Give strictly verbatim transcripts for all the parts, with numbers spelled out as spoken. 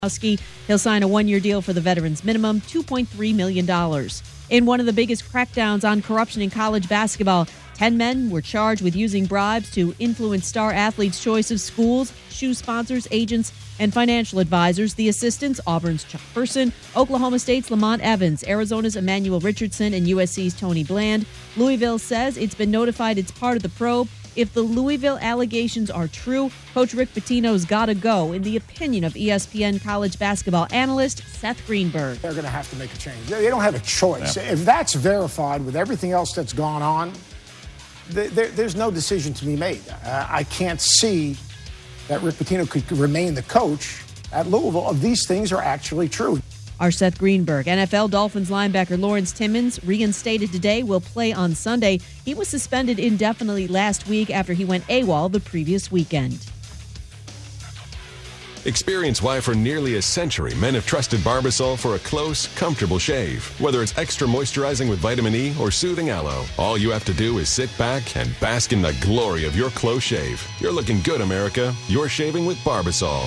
He'll sign a one-year deal for the veterans minimum, two point three million dollars. In one of the biggest crackdowns on corruption in college basketball, ten men were charged with using bribes to influence star athletes' choice of schools, shoe sponsors, agents, and financial advisors. The assistants, Auburn's Chuck Person, Oklahoma State's Lamont Evans, Arizona's Emmanuel Richardson, and U S C's Tony Bland. Louisville says it's been notified it's part of the probe. If the Louisville allegations are true, Coach Rick Pitino's got to go, in the opinion of E S P N college basketball analyst Seth Greenberg. They're going to have to make a change. They don't have a choice. Yeah. If that's verified with everything else that's gone on, th- there, there's no decision to be made. Uh, I can't see that Rick Pitino could remain the coach at Louisville if these things are actually true. Our Seth Greenberg. N F L Dolphins linebacker Lawrence Timmons, reinstated today, will play on Sunday. He was suspended indefinitely last week after he went AWOL the previous weekend. Experience why for nearly a century men have trusted Barbasol for a close, comfortable shave. Whether it's extra moisturizing with vitamin E or soothing aloe, all you have to do is sit back and bask in the glory of your close shave. You're looking good, America. You're shaving with Barbasol.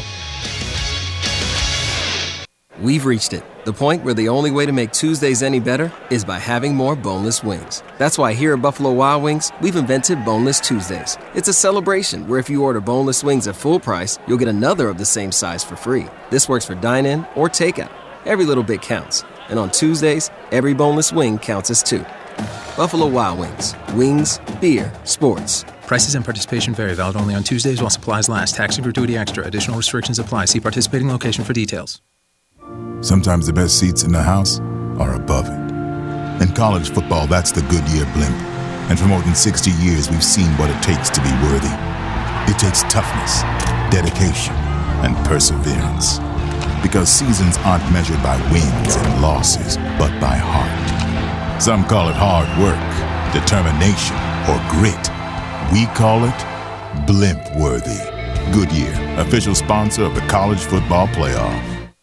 We've reached it, the point where the only way to make Tuesdays any better is by having more boneless wings. That's why here at Buffalo Wild Wings, we've invented Boneless Tuesdays. It's a celebration where if you order boneless wings at full price, you'll get another of the same size for free. This works for dine-in or takeout. Every little bit counts. And on Tuesdays, every boneless wing counts as two. Buffalo Wild Wings. Wings, beer, sports. Prices and participation vary. Valid only on Tuesdays while supplies last. Tax and gratuity extra. Additional restrictions apply. See participating location for details. Sometimes the best seats in the house are above it. In college football, that's the Goodyear blimp. And for more than sixty years, we've seen what it takes to be worthy. It takes toughness, dedication, and perseverance. Because seasons aren't measured by wins and losses, but by heart. Some call it hard work, determination, or grit. We call it blimp-worthy. Goodyear, official sponsor of the College Football Playoff.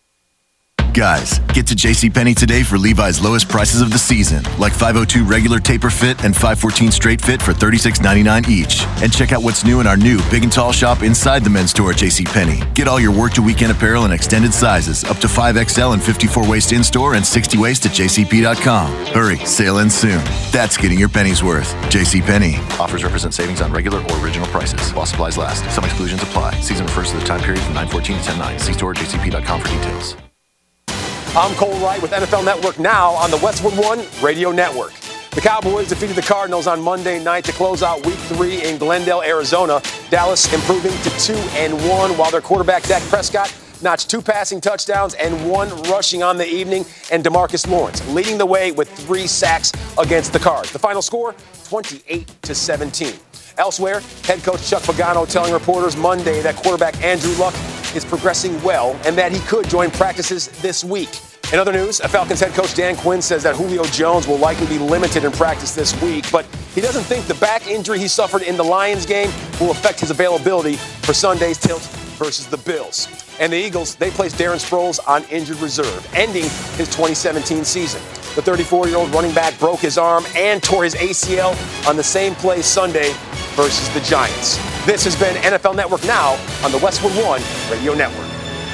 Guys, get to JCPenney today for Levi's lowest prices of the season, like five oh two regular taper fit and five fourteen straight fit for thirty-six ninety-nine each. And check out what's new in our new Big and Tall shop inside the men's store at JCPenney. Get all your work to weekend apparel in extended sizes, up to five X L and fifty-four waist in-store and sixty waist at J C P dot com. Hurry, sale ends soon. That's getting your pennies worth. JCPenney. Offers represent savings on regular or original prices while supplies last. Some exclusions apply. Season refers to the time period from nine fourteen to ten nine. See store at J C P dot com for details. I'm Cole Wright with N F L Network now on the Westwood One Radio Network. The Cowboys defeated the Cardinals on Monday night to close out Week three in Glendale, Arizona. Dallas improving to two and one, while their quarterback Dak Prescott notched two passing touchdowns and one rushing on the evening, and DeMarcus Lawrence leading the way with three sacks against the Cards. The final score, twenty-eight to seventeen. Elsewhere, head coach Chuck Pagano telling reporters Monday that quarterback Andrew Luck is progressing well and that he could join practices this week. In other news, Falcons head coach Dan Quinn says that Julio Jones will likely be limited in practice this week, but he doesn't think the back injury he suffered in the Lions game will affect his availability for Sunday's tilt versus the Bills. And the Eagles, they placed Darren Sproles on injured reserve, ending his twenty seventeen season. The thirty-four-year-old running back broke his arm and tore his A C L on the same play Sunday versus the Giants. This has been N F L Network Now on the Westwood One Radio Network.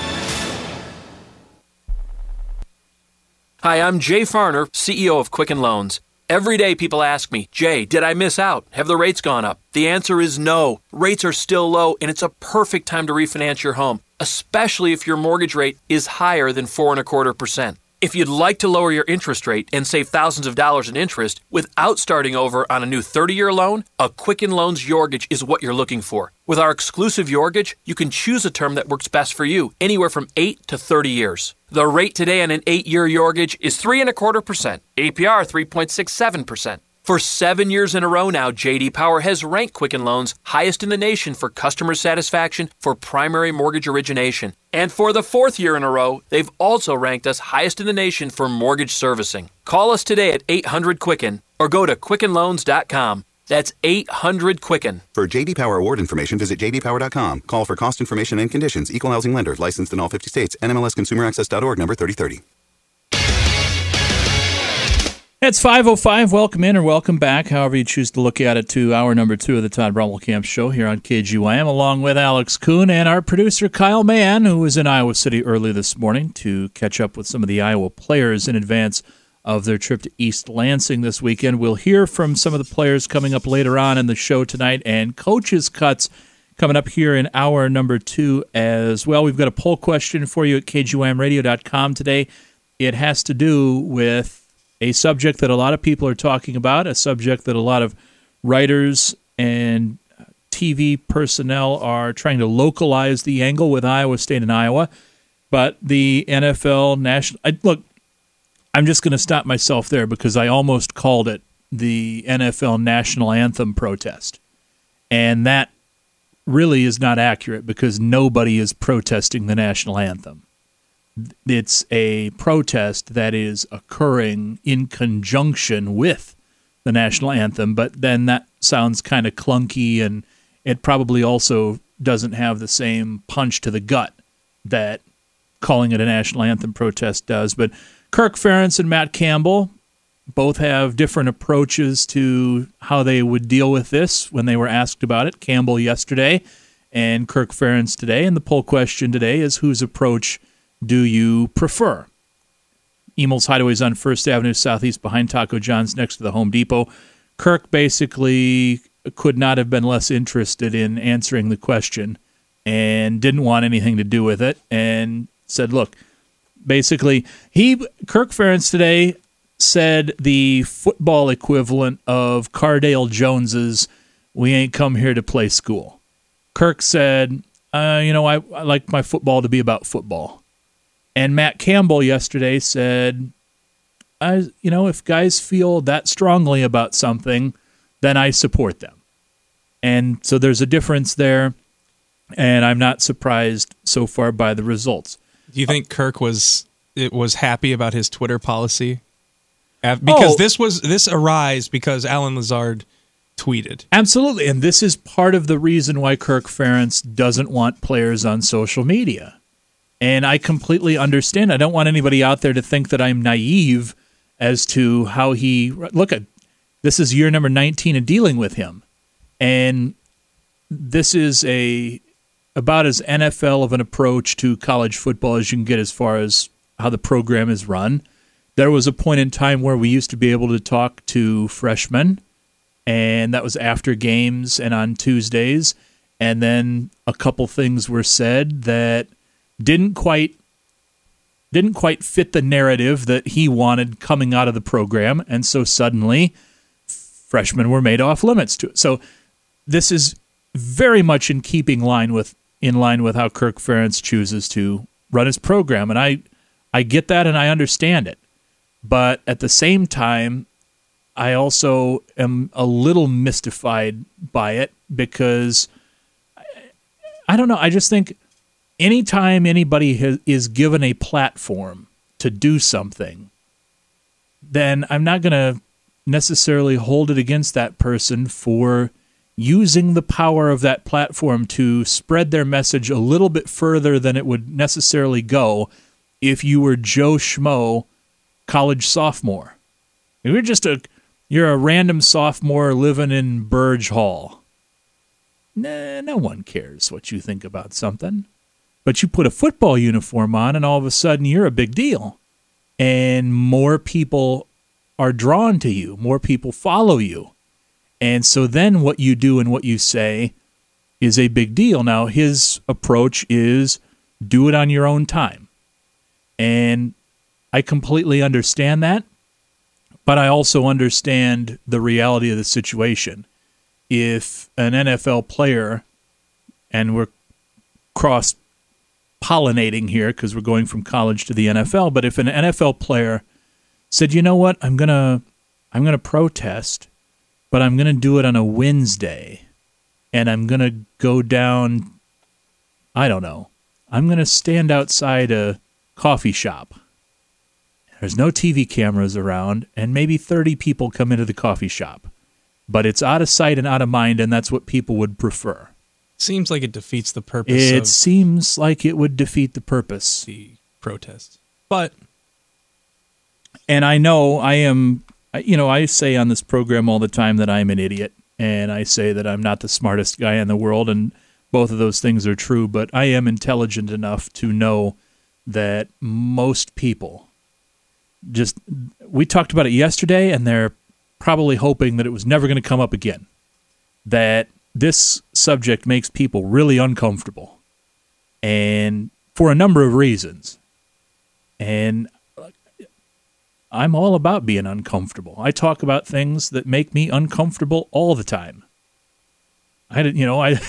Hi, I'm Jay Farner, C E O of Quicken Loans. Every day people ask me, Jay, did I miss out? Have the rates gone up? The answer is no. Rates are still low, and it's a perfect time to refinance your home, especially if your mortgage rate is higher than four and a quarter percent. If you'd like to lower your interest rate and save thousands of dollars in interest without starting over on a new thirty-year loan, a Quicken Loans Yorgage is what you're looking for. With our exclusive Yorgage, you can choose a term that works best for you, anywhere from eight to thirty years. The rate today on an eight-year Yorgage is three and a quarter percent. A P R three point six seven percent. For seven years in a row now, J D Power has ranked Quicken Loans highest in the nation for customer satisfaction for primary mortgage origination. And for the fourth year in a row, they've also ranked us highest in the nation for mortgage servicing. Call us today at eight hundred Quicken or go to quicken loans dot com. That's eight hundred Quicken. For J D Power award information, visit j d power dot com. Call for cost information and conditions. Equal housing lender. Licensed in all fifty states. N M L S consumer access dot org number thirty thirty. It's five oh five. Welcome in or welcome back, however you choose to look at it, to hour number two of the Todd Brummelkamp Show here on K G Y M, along with Alex Kuhn and our producer Kyle Mann, who was in Iowa City early this morning to catch up with some of the Iowa players in advance of their trip to East Lansing this weekend. We'll hear from some of the players coming up later on in the show tonight, and coaches' cuts coming up here in hour number two as well. We've got a poll question for you at K G Y M radio dot com today. It has to do with a subject that a lot of people are talking about, a subject that a lot of writers and T V personnel are trying to localize the angle with Iowa State and Iowa. But the N F L national... I, look, I'm just going to stop myself there because I almost called it the N F L national anthem protest. And that really is not accurate because nobody is protesting the national anthem. It's a protest that is occurring in conjunction with the national anthem, but then that sounds kind of clunky, and it probably also doesn't have the same punch to the gut that calling it a national anthem protest does. But Kirk Ferentz and Matt Campbell both have different approaches to how they would deal with this when they were asked about it. Campbell yesterday and Kirk Ferentz today, and the poll question today is, whose approach do you prefer? Emel's Hideaway is on First Avenue Southeast behind Taco John's next to the Home Depot. Kirk basically could not have been less interested in answering the question and didn't want anything to do with it and said, look, basically, he Kirk Ferentz today said the football equivalent of Cardale Jones's "we ain't come here to play school." Kirk said, uh, you know, I, I like my football to be about football. And Matt Campbell yesterday said, I, you know, if guys feel that strongly about something, then I support them. And so there's a difference there, and I'm not surprised so far by the results. Do you think Kirk was it was happy about his Twitter policy? Because oh, this was this arise because Alan Lazard tweeted. Absolutely, and this is part of the reason why Kirk Ferentz doesn't want players on social media. And I completely understand. I don't want anybody out there to think that I'm naive as to how he... Look, at this is year number nineteen of dealing with him. And this is a about as N F L of an approach to college football as you can get as far as how the program is run. There was a point in time where we used to be able to talk to freshmen, and that was after games and on Tuesdays. And then a couple things were said that didn't quite didn't quite fit the narrative that he wanted coming out of the program, and so suddenly freshmen were made off limits to it. So this is very much in keeping line with in line with how Kirk Ferentz chooses to run his program, and I I get that and I understand it. But at the same time, I also am a little mystified by it because I, I don't know, I just think anytime anybody has, is given a platform to do something, then I'm not going to necessarily hold it against that person for using the power of that platform to spread their message a little bit further than it would necessarily go if you were Joe Schmo, college sophomore. If you're just a you're a random sophomore living in Burge Hall. Nah, no one cares what you think about something. But you put a football uniform on, and all of a sudden you're a big deal. And more people are drawn to you. More people follow you. And so then what you do and what you say is a big deal. Now, his approach is do it on your own time. And I completely understand that. But I also understand the reality of the situation. If an N F L player, and we're cross pollinating here because we're going from college to the N F L, but if an N F L player said, you know what, I'm gonna I'm gonna protest, but I'm gonna do it on a Wednesday, and I'm gonna go down, I don't know, I'm gonna stand outside a coffee shop. There's no T V cameras around, and maybe thirty people come into the coffee shop. But it's out of sight and out of mind, and that's what people would prefer. Seems like it defeats the purpose It of seems like it would defeat the purpose. the protest. But And I know I am I, you know, I say on this program all the time that I'm an idiot, and I say that I'm not the smartest guy in the world, and both of those things are true, but I am intelligent enough to know that most people just, we talked about it yesterday, and they're probably hoping that it was never going to come up again, that this subject makes people really uncomfortable, and for a number of reasons. And I'm all about being uncomfortable. I talk about things that make me uncomfortable all the time. I didn't, you know, I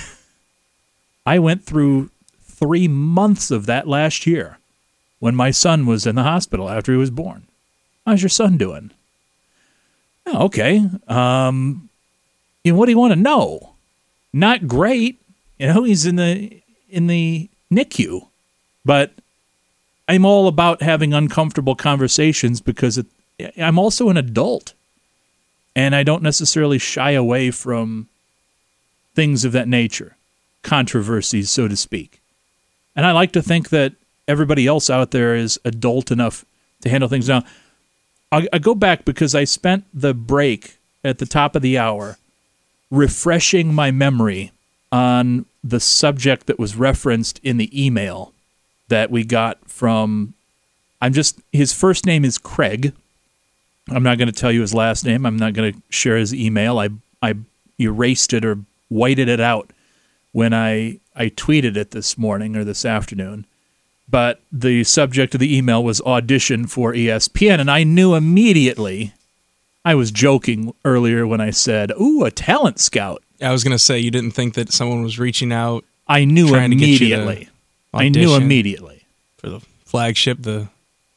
I went through three months of that last year when my son was in the hospital after he was born. How's your son doing? Oh, okay. Um, you know, what do you want to know? Not great. You know, he's in the in the N I C U, but I'm all about having uncomfortable conversations because it, I'm also an adult, and I don't necessarily shy away from things of that nature, controversies, so to speak. And I like to think that everybody else out there is adult enough to handle things. Now, I, I go back because I spent the break at the top of the hour refreshing my memory on the subject that was referenced in the email that we got from, I'm just, his first name is Craig. I'm not going to tell you his last name. I'm not going to share his email. I I erased it or whited it out when I, I tweeted it this morning or this afternoon. But the subject of the email was audition for E S P N, and I knew immediately, I was joking earlier when I said, ooh, a talent scout. I was going to say, you didn't think that someone was reaching out. I knew immediately. I knew immediately. For the flagship, the...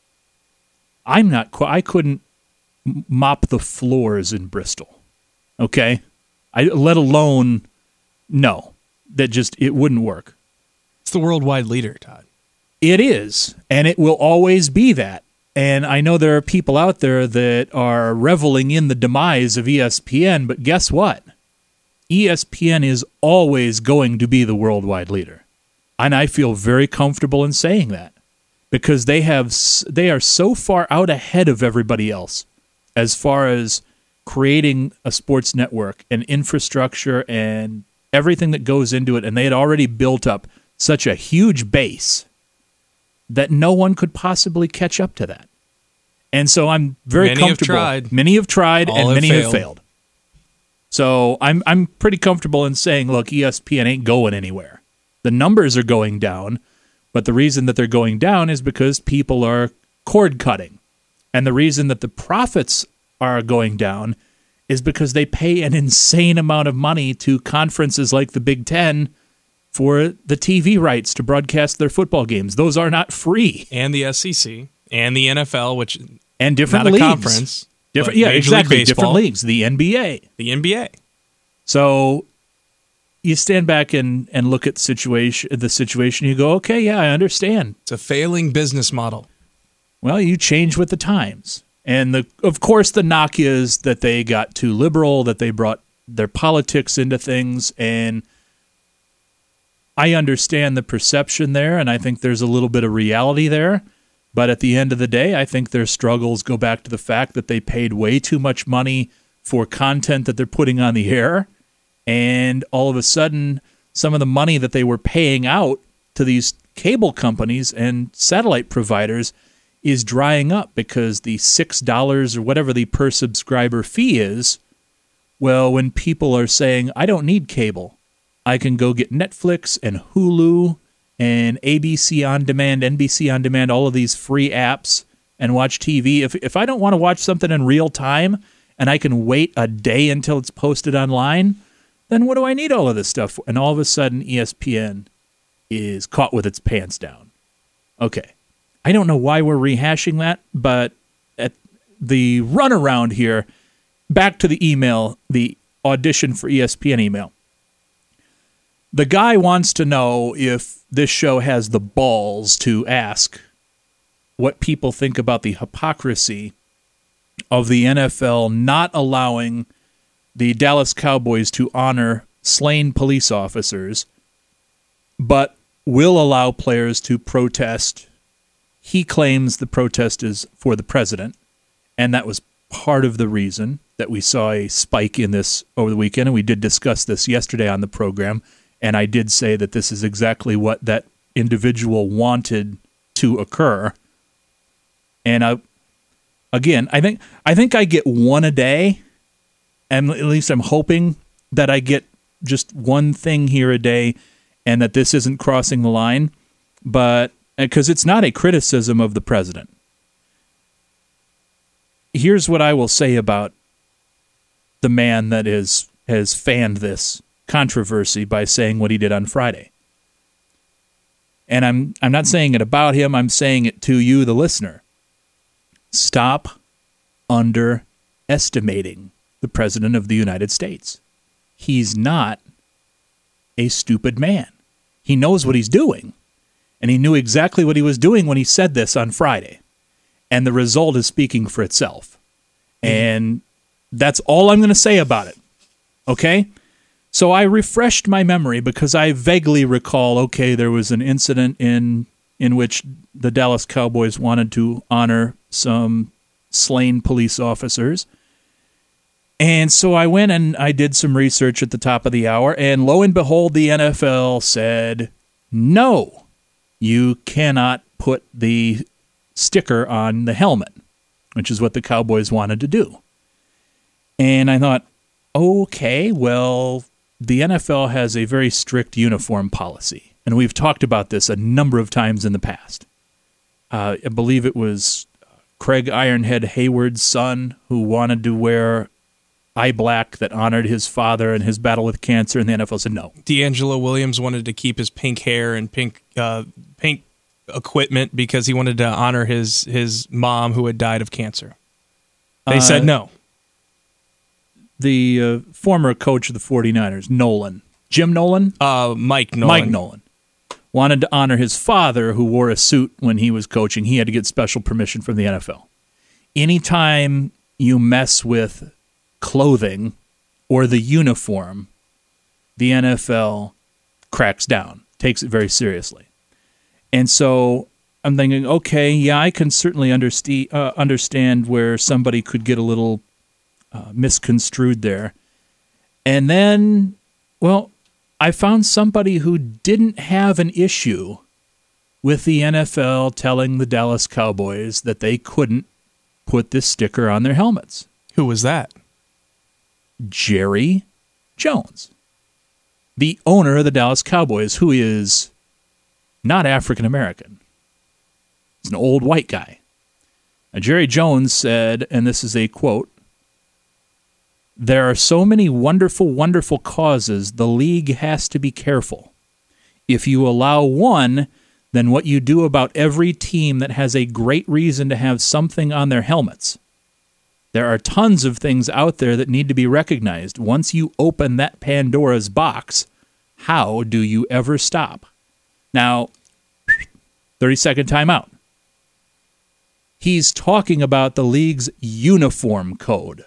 I'm not... Qu- I couldn't mop the floors in Bristol. Okay? I let alone... No. That just... It wouldn't work. It's the worldwide leader, Todd. It is. And it will always be that. And I know there are people out there that are reveling in the demise of E S P N, but guess what? E S P N is always going to be the worldwide leader. And I feel very comfortable in saying that because they have they are so far out ahead of everybody else as far as creating a sports network and infrastructure and everything that goes into it. And they had already built up such a huge base that no one could possibly catch up to that. And so I'm very many comfortable. Have tried. Many have tried, All and have many failed. have failed. So I'm I'm pretty comfortable in saying, look, E S P N ain't going anywhere. The numbers are going down, but the reason that they're going down is because people are cord cutting. And the reason that the profits are going down is because they pay an insane amount of money to conferences like the Big Ten for the T V rights to broadcast their football games. Those are not free. And the S E C and the N F L, which and different not leagues. a conference. Different, yeah, Major exactly. League Baseball, different leagues. The N B A. The N B A. So you stand back and, and look at situation the situation. You go, okay, yeah, I understand. It's a failing business model. Well, you change with the times. And the of course the knock is that they got too liberal, that they brought their politics into things, and I understand the perception there, and I think there's a little bit of reality there. But at the end of the day, I think their struggles go back to the fact that they paid way too much money for content that they're putting on the air, and all of a sudden, some of the money that they were paying out to these cable companies and satellite providers is drying up because the six dollars or whatever the per subscriber fee is, well, when people are saying, I don't need cable, I can go get Netflix and Hulu and A B C On Demand, N B C On Demand, all of these free apps and watch T V. If if I don't want to watch something in real time and I can wait a day until it's posted online, then what do I need all of this stuff for? And all of a sudden, E S P N is caught with its pants down. Okay. I don't know why we're rehashing that, but at the runaround here, back to the email, the audition for E S P N email. The guy wants to know if this show has the balls to ask what people think about the hypocrisy of the N F L not allowing the Dallas Cowboys to honor slain police officers, but will allow players to protest. He claims the protest is for the president, and that was part of the reason that we saw a spike in this over the weekend, and we did discuss this yesterday on the program, and I did say that this is exactly what that individual wanted to occur. And I, again, I think I think I get one a day, and at least I'm hoping that I get just one thing here a day, and that this isn't crossing the line. But because it's not a criticism of the president. Here's what I will say about the man that is has fanned this controversy by saying what he did on Friday. And I'm I'm not saying it about him, I'm saying it to you, the listener. Stop underestimating the President of the United States. He's not a stupid man. He knows what he's doing. And he knew exactly what he was doing when he said this on Friday. And the result is speaking for itself. And that's all I'm going to say about it. Okay? So I refreshed my memory because I vaguely recall, okay, there was an incident in in which the Dallas Cowboys wanted to honor some slain police officers. And so I went and I did some research at the top of the hour, and lo and behold, the N F L said, no, you cannot put the sticker on the helmet, which is what the Cowboys wanted to do. And I thought, okay, well, the N F L has a very strict uniform policy, and we've talked about this a number of times in the past. Uh, I believe it was Craig Ironhead Hayward's son who wanted to wear eye black that honored his father and his battle with cancer, and the N F L said no. D'Angelo Williams wanted to keep his pink hair and pink uh, pink equipment because he wanted to honor his his mom who had died of cancer. They uh, said no. The uh, former coach of the 49ers, Nolan, Jim Nolan? Uh, Mike Nolan. Mike Nolan. Wanted to honor his father who wore a suit when he was coaching. He had to get special permission from the N F L. Anytime you mess with clothing or the uniform, the N F L cracks down, takes it very seriously. And so I'm thinking, okay, yeah, I can certainly underst- uh, understand where somebody could get a little uh, misconstrued there. And then, well, I found somebody who didn't have an issue with the N F L telling the Dallas Cowboys that they couldn't put this sticker on their helmets. Who was that? Jerry Jones, the owner of the Dallas Cowboys, who is not African American. He's an old white guy. Now, Jerry Jones said, and this is a quote, "There are so many wonderful, wonderful causes, the league has to be careful. If you allow one, then what you do about every team that has a great reason to have something on their helmets. There are tons of things out there that need to be recognized. Once you open that Pandora's box, how do you ever stop?" Now, thirty-second timeout. He's talking about the league's uniform code.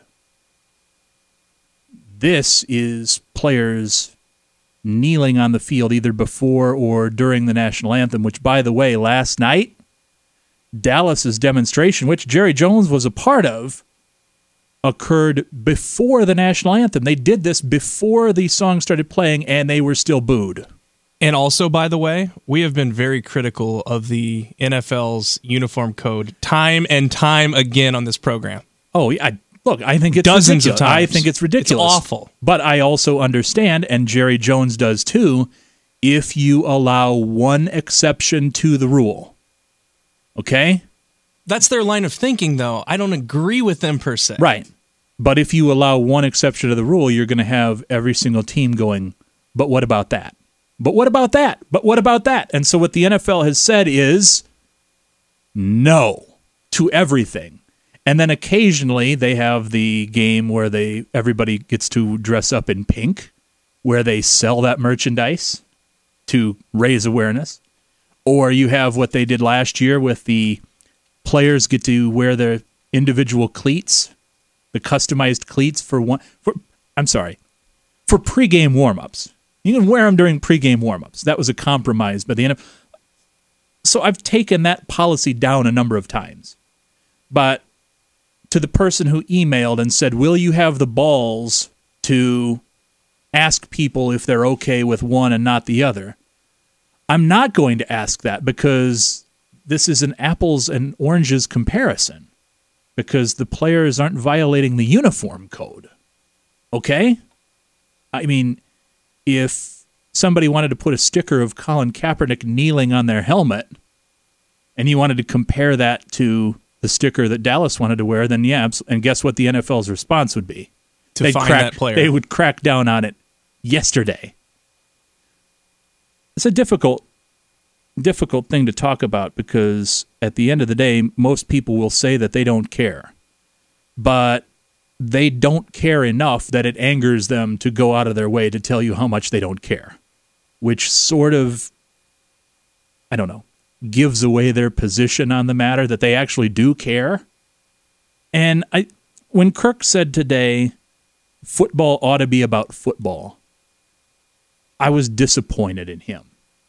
This is players kneeling on the field either before or during the national anthem, which, by the way, last night, Dallas's demonstration, which Jerry Jones was a part of, occurred before the national anthem. They did this before the song started playing, and they were still booed. And also, by the way, we have been very critical of the N F L's uniform code time and time again on this program. Oh, yeah. Look, I think it's dozens ridiculous. of times. I think it's ridiculous. It's awful. But I also understand, and Jerry Jones does too, if you allow one exception to the rule. Okay? That's their line of thinking, though. I don't agree with them per se. Right. But if you allow one exception to the rule, you're going to have every single team going, but what about that? But what about that? But what about that? And so what the N F L has said is no to everything. And then occasionally they have the game where they everybody gets to dress up in pink, where they sell that merchandise to raise awareness. Or you have what they did last year with the players get to wear their individual cleats, the customized cleats for one. For, I'm sorry, for pregame warm-ups. You can wear them during pregame warm-ups. That was a compromise by the N F L. So I've taken that policy down a number of times. But to the person who emailed and said, will you have the balls to ask people if they're okay with one and not the other? I'm not going to ask that because this is an apples and oranges comparison because the players aren't violating the uniform code. Okay? I mean, if somebody wanted to put a sticker of Colin Kaepernick kneeling on their helmet and you wanted to compare that to the sticker that Dallas wanted to wear, then yeah, and guess what the N F L's response would be? To They'd find crack, that player. They would crack down on it yesterday. It's a difficult, difficult thing to talk about because at the end of the day, most people will say that they don't care. But they don't care enough that it angers them to go out of their way to tell you how much they don't care, which sort of, I don't know, gives away their position on the matter, that they actually do care. And I, when Kirk said today, football ought to be about football, I was disappointed in him.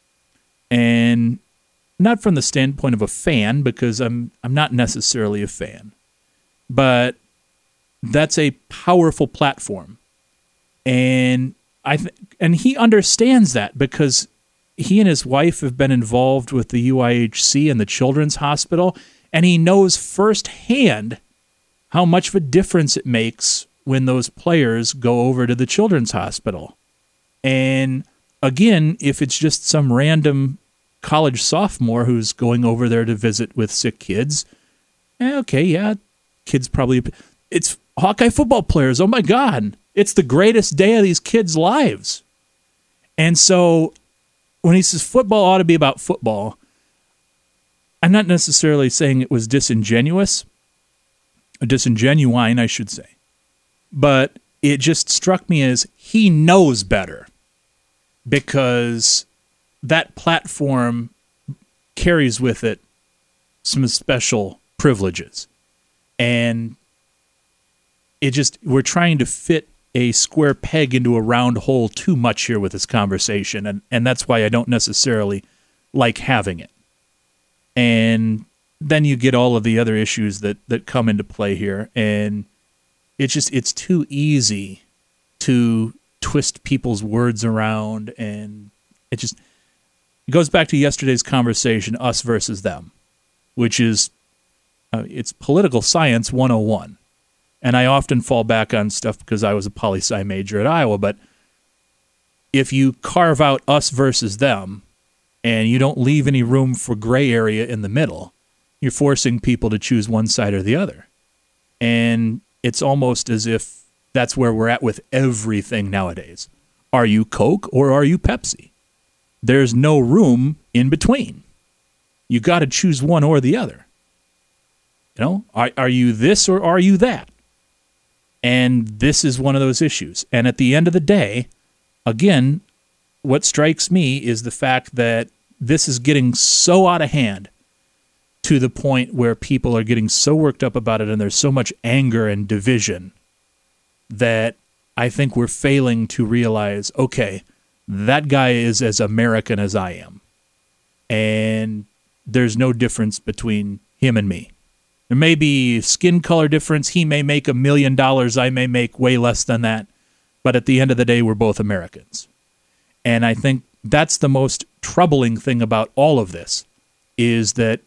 And not from the standpoint of a fan, because I'm I'm not necessarily a fan, but that's a powerful platform. And I th- and he understands that because he and his wife have been involved with the U I H C and the Children's Hospital, and he knows firsthand how much of a difference it makes when those players go over to the Children's Hospital. And again, if it's just some random college sophomore who's going over there to visit with sick kids, eh, okay, yeah, kids probably... It's Hawkeye football players, oh my God, it's the greatest day of these kids' lives. And so when he says football ought to be about football, I'm not necessarily saying it was disingenuous, or disingenuine, I should say. But it just struck me as he knows better because that platform carries with it some special privileges. And it just, we're trying to fit a square peg into a round hole too much here with this conversation, and, and that's why I don't necessarily like having it. And then you get all of the other issues that, that come into play here, and it's just, it's too easy to twist people's words around, and it just, it goes back to yesterday's conversation, us versus them, which is, uh, it's political science one oh one. And I often fall back on stuff because I was a poli-sci major at Iowa, but if you carve out us versus them and you don't leave any room for gray area in the middle, you're forcing people to choose one side or the other. And it's almost as if that's where we're at with everything nowadays. Are you Coke or are you Pepsi? There's no room in between. You got to choose one or the other. You know, are, are you this or are you that? And this is one of those issues. And at the end of the day, again, what strikes me is the fact that this is getting so out of hand to the point where people are getting so worked up about it and there's so much anger and division that I think we're failing to realize, okay, that guy is as American as I am. And there's no difference between him and me. There may be skin color difference. He may make a million dollars. I may make way less than that. But at the end of the day, we're both Americans. And I think that's the most troubling thing about all of this, is that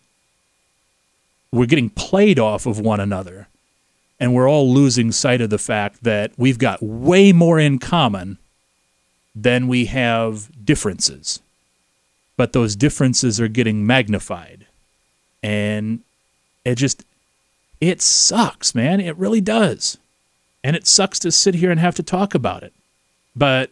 we're getting played off of one another. And we're all losing sight of the fact that we've got way more in common than we have differences. But those differences are getting magnified. And it just... It sucks, man. It really does. And it sucks to sit here and have to talk about it. But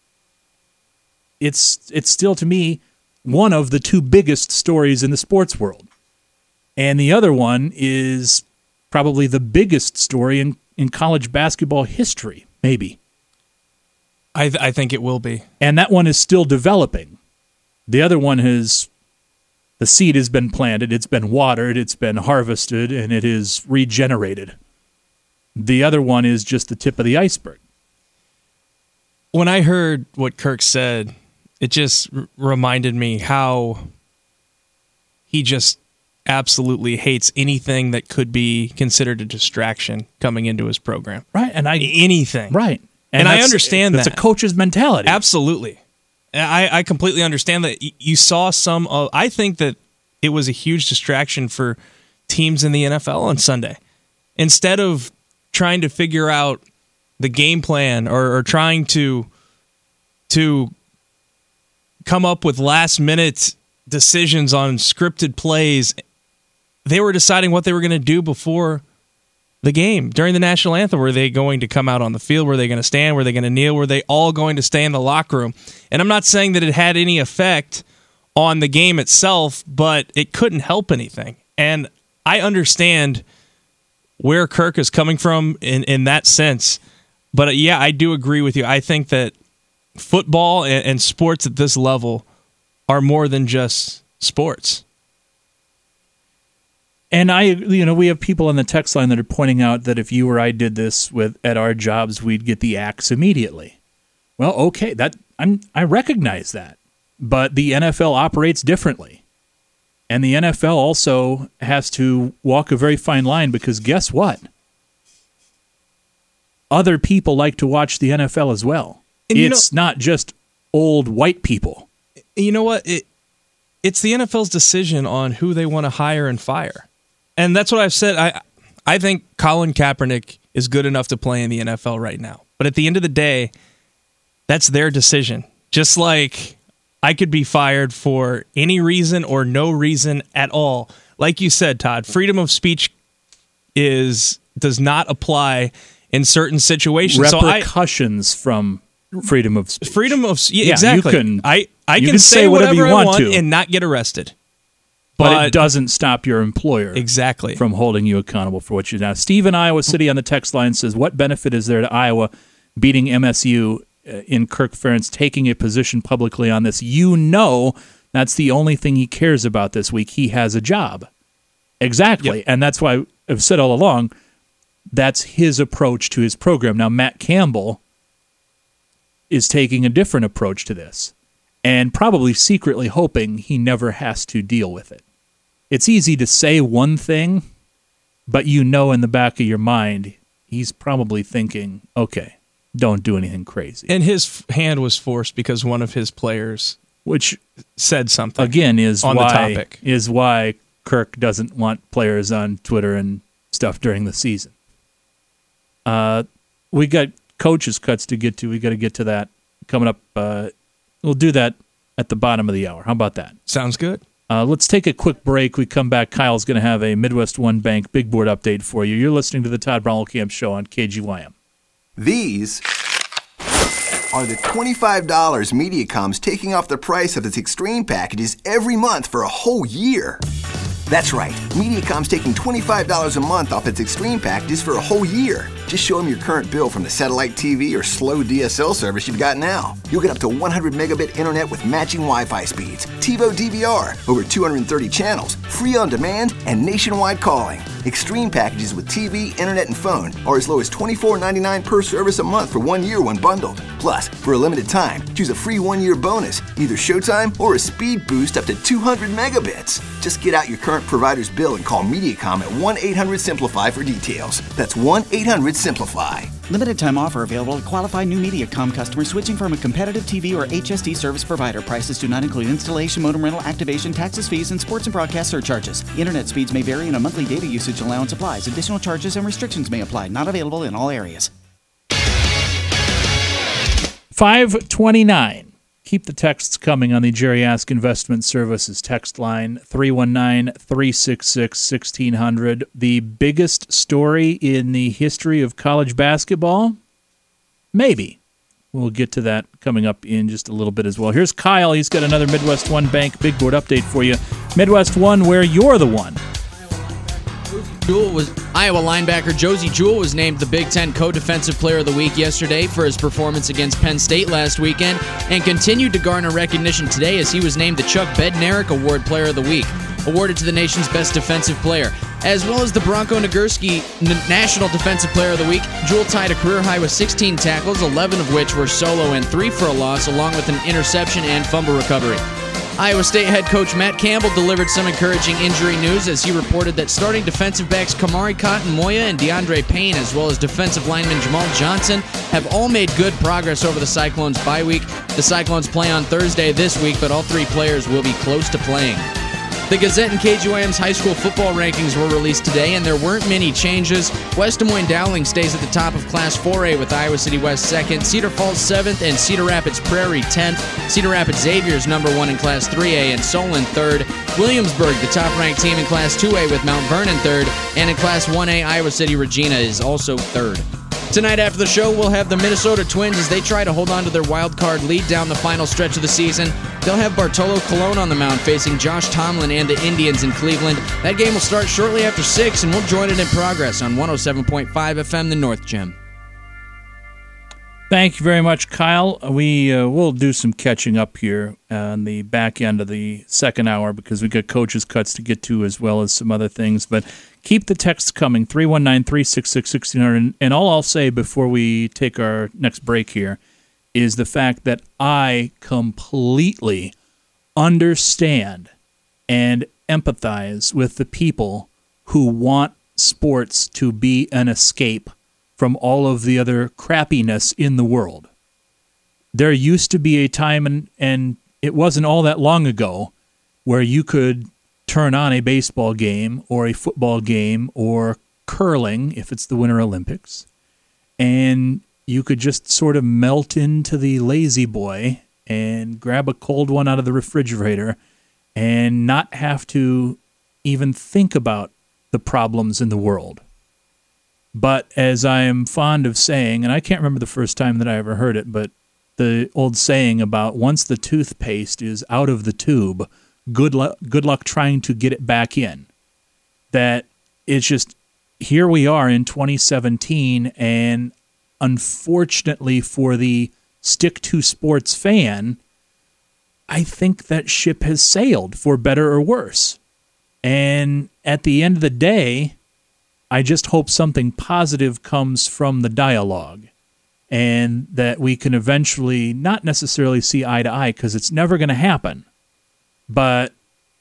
it's it's still, to me, one of the two biggest stories in the sports world. And the other one is probably the biggest story in, in college basketball history, maybe. I th- I think it will be. And that one is still developing. The other one has... The seed has been planted, it's been watered, it's been harvested, and it is regenerated. The other one is just the tip of the iceberg. When I heard what Kirk said, it just r- reminded me how he just absolutely hates anything that could be considered a distraction coming into his program. Right, and I anything. Right. And, and I understand that's that. It's a coach's mentality. Absolutely. I, I completely understand that. You saw some of, I think that it was a huge distraction for teams in the N F L on Sunday. Instead of trying to figure out the game plan or, or trying to to come up with last-minute decisions on scripted plays, they were deciding what they were going to do before the game. During the national anthem, were they going to come out on the field? Were they going to stand? Were they going to kneel? Were they all going to stay in the locker room? And I'm not saying that it had any effect on the game itself, but it couldn't help anything. And I understand where Kirk is coming from in, in that sense. But uh, yeah, I do agree with you. I think that football and, and sports at this level are more than just sports. And I, you know, we have people on the text line that are pointing out that if you or I did this with at our jobs, we'd get the axe immediately. Well, okay, that I'm I recognize that, but the N F L operates differently, and the N F L also has to walk a very fine line because guess what? Other people like to watch the N F L as well. And it's know, not just old white people. You know what? It it's the N F L's decision on who they want to hire and fire. And that's what I've said. I I think Colin Kaepernick is good enough to play in the N F L right now. But at the end of the day, that's their decision. Just like I could be fired for any reason or no reason at all. Like you said, Todd, freedom of speech is does not apply in certain situations. Repercussions so I, from freedom of speech. Freedom of yeah, yeah, exactly. You can, I, I you can, can say, say whatever, whatever you I want, want to, and not get arrested. But, but it doesn't stop your employer exactly from holding you accountable for what you do. Now, Steve in Iowa City on the text line says, what benefit is there to Iowa beating M S U in Kirk Ferentz taking a position publicly on this? You know that's the only thing he cares about this week. He has a job. Exactly. Yep. And that's why I've said all along, that's his approach to his program. Now, Matt Campbell is taking a different approach to this and probably secretly hoping he never has to deal with it. It's easy to say one thing, but you know in the back of your mind, he's probably thinking, okay, don't do anything crazy. And his hand was forced because one of his players which said something again is on why, the topic. Is why Kirk doesn't want players on Twitter and stuff during the season. Uh, we got coaches cuts to get to. We got to get to that coming up. Uh, we'll do that at the bottom of the hour. How about that? Sounds good. Uh, let's take a quick break. We come back. Kyle's going to have a Midwest One Bank big board update for you. You're listening to the Todd Brownell-Camp Show on K G Y M. These are the twenty-five dollars Mediacom's taking off the price of its Extreme packages every month for a whole year. That's right. Mediacom's taking twenty-five dollars a month off its Extreme packages for a whole year. Just show them your current bill from the satellite T V or slow D S L service you've got now. You'll get up to one hundred megabit internet with matching Wi-Fi speeds, TiVo D V R, over two hundred thirty channels, free on demand, and nationwide calling. Extreme packages with T V, internet, and phone are as low as twenty-four ninety-nine per service a month for one year when bundled. Plus, for a limited time, choose a free one-year bonus, either Showtime or a speed boost up to two hundred megabits. Just get out your current provider's bill and call Mediacom at one eight hundred simplify for details. That's one eight hundred simplify. Limited time offer available to qualified new Mediacom customers switching from a competitive T V or H S D service provider. Prices do not include installation, modem rental, activation, taxes, fees, and sports and broadcast surcharges. Internet speeds may vary and a monthly data usage allowance applies. Additional charges and restrictions may apply. Not available in all areas. five twenty-nine. Keep the texts coming on the Jerry Ask Investment Services text line, three one nine, three six six, one six zero zero. The biggest story in the history of college basketball? Maybe. We'll get to that coming up in just a little bit as well. Here's Kyle. He's got another Midwest One Bank Big Board update for you. Midwest One, where you're the one. Jewell was Iowa linebacker Josie Jewell was named the Big Ten Co-Defensive Player of the Week yesterday for his performance against Penn State last weekend, and continued to garner recognition today as he was named the Chuck Bednarik Award Player of the Week, awarded to the nation's best defensive player. As well as the Bronco Nagurski National Defensive Player of the Week, Jewell tied a career high with sixteen tackles, eleven of which were solo and three for a loss, along with an interception and fumble recovery. Iowa State head coach Matt Campbell delivered some encouraging injury news as he reported that starting defensive backs Kamari Cotton-Moya and DeAndre Payne, as well as defensive lineman Jamal Johnson, have all made good progress over the Cyclones' bye week. The Cyclones play on Thursday this week, but all three players will be close to playing. The Gazette and K G Y M's high school football rankings were released today, and there weren't many changes. West Des Moines Dowling stays at the top of Class four A with Iowa City West second, Cedar Falls seventh, and Cedar Rapids Prairie tenth. Cedar Rapids Xavier's number one in Class three A, and Solon third. Williamsburg, the top-ranked team in Class two A with Mount Vernon third, and in Class one A, Iowa City Regina is also third. Tonight after the show, we'll have the Minnesota Twins as they try to hold on to their wild card lead down the final stretch of the season. They'll have Bartolo Colon on the mound facing Josh Tomlin and the Indians in Cleveland. That game will start shortly after six, and we'll join it in progress on one oh seven point five F M, The North Gem. Thank you very much, Kyle. We uh, will do some catching up here on the back end of the second hour because we got coaches' cuts to get to as well as some other things. But keep the texts coming, three one nine, three six six, one six zero zero. And, and all I'll say before we take our next break here is the fact that I completely understand and empathize with the people who want sports to be an escape from all of the other crappiness in the world. There used to be a time, and, and it wasn't all that long ago, where you could turn on a baseball game or a football game or curling, if it's the Winter Olympics, and you could just sort of melt into the lazy boy and grab a cold one out of the refrigerator and not have to even think about the problems in the world. But as I am fond of saying, and I can't remember the first time that I ever heard it, but the old saying about once the toothpaste is out of the tube, good luck, good luck trying to get it back in. That it's just, here we are in twenty seventeen, and unfortunately for the stick-to-sports fan, I think that ship has sailed, for better or worse. And at the end of the day, I just hope something positive comes from the dialogue and that we can eventually not necessarily see eye to eye because it's never going to happen, but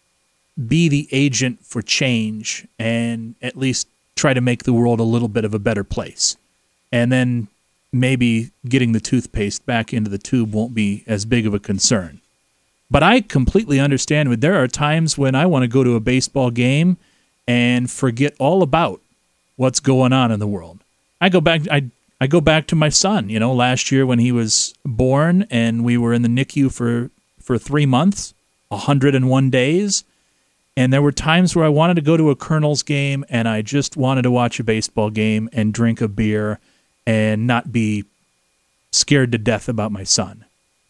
be the agent for change and at least try to make the world a little bit of a better place. And then maybe getting the toothpaste back into the tube won't be as big of a concern. But I completely understand that there are times when I want to go to a baseball game and forget all about what's going on in the world. I go back I I go back to my son, you know, last year when he was born and we were in the N I C U for, for three months, one hundred one days, and there were times where I wanted to go to a Colonel's game and I just wanted to watch a baseball game and drink a beer and not be scared to death about my son.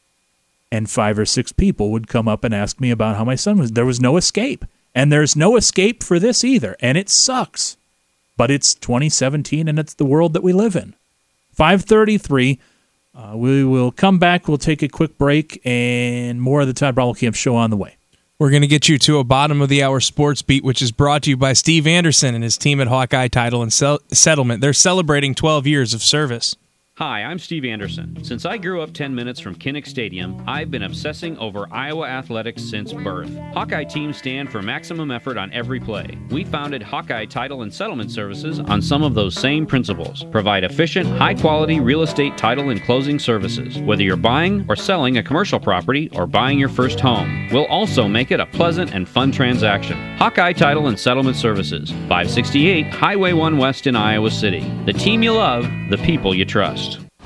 And five or six people would come up and ask me about how my son was. There was no escape. And there's no escape for this either, and it sucks. But it's twenty seventeen, and it's the world that we live in. five thirty-three, uh, we will come back. We'll take a quick break, and more of the Todd Camp Show on the way. We're going to get you to a bottom-of-the-hour sports beat, which is brought to you by Steve Anderson and his team at Hawkeye Title and Sel- Settlement. They're celebrating twelve years of service. Hi, I'm Steve Anderson. Since I grew up ten minutes from Kinnick Stadium, I've been obsessing over Iowa athletics since birth. Hawkeye teams stand for maximum effort on every play. We founded Hawkeye Title and Settlement Services on some of those same principles. Provide efficient, high-quality real estate title and closing services, whether you're buying or selling a commercial property or buying your first home. We'll also make it a pleasant and fun transaction. Hawkeye Title and Settlement Services, five sixty-eight Highway one West in Iowa City. The team you love, the people you trust.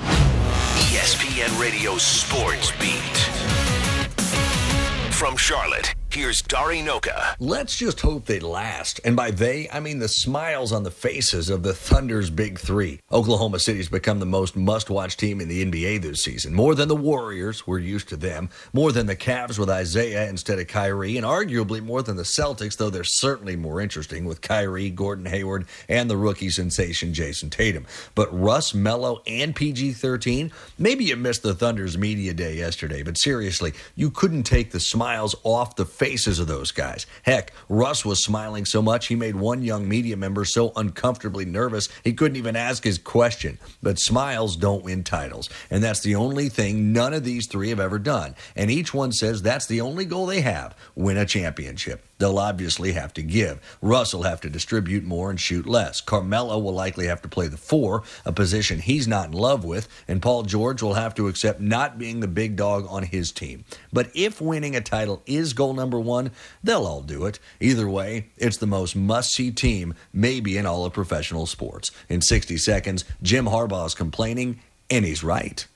E S P N Radio Sports Beat. From Charlotte, here's Dari Noka. Let's just hope they last. And by they, I mean the smiles on the faces of the Thunder's Big Three. Oklahoma City's become the most must-watch team in the N B A this season. More than the Warriors, we're used to them. More than the Cavs with Isaiah instead of Kyrie. And arguably more than the Celtics, though they're certainly more interesting with Kyrie, Gordon Hayward, and the rookie sensation Jason Tatum. But Russ, Melo, and P G thirteen, maybe you missed the Thunder's media day yesterday, but seriously, you couldn't take the smiles off the face faces of those guys. Heck, Russ was smiling so much he made one young media member so uncomfortably nervous he couldn't even ask his question. But smiles don't win titles, and that's the only thing none of these three have ever done. And each one says that's the only goal they have, win a championship. They'll obviously have to give. Russ will have to distribute more and shoot less. Carmelo will likely have to play the four, a position he's not in love with, and Paul George will have to accept not being the big dog on his team. But if winning a title is goal number one, they'll all do it. Either way, it's the most must-see team maybe in all of professional sports. In sixty seconds, Jim Harbaugh's complaining, and he's right.